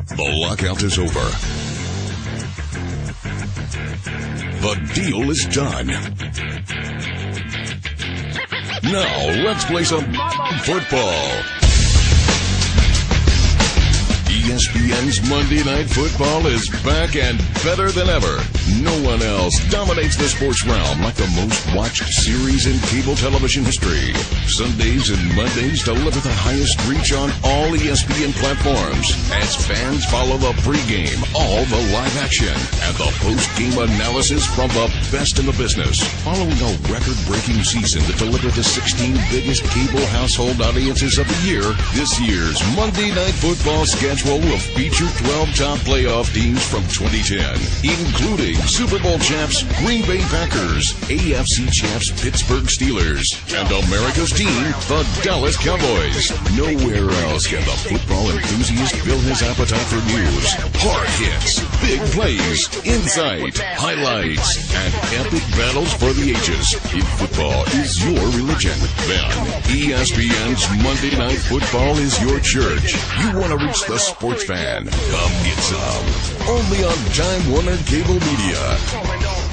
The lockout is over. The deal is done. Now, let's play some football. ESPN's Monday Night Football is back and better than ever. No one else dominates the sports realm like the most watched series in cable television history. Sundays and Mondays deliver the highest reach on all ESPN platforms as fans follow the pregame, all the live action, and the post-game analysis from the best in the business. Following a record-breaking season that delivered the 16 biggest cable household audiences of the year, this year's Monday Night Football schedule will feature 12 top playoff teams from 2010, including Super Bowl champs Green Bay Packers, AFC champs Pittsburgh Steelers, and America's team, the Dallas Cowboys. Nowhere else can the football enthusiast fill his appetite for news, hard hits, big plays, insight, highlights, and epic battles for the ages. If football is your religion, then ESPN's Monday Night Football is your church. You want to reach the sports fan? Come get some. Only on Time Warner Cable Media.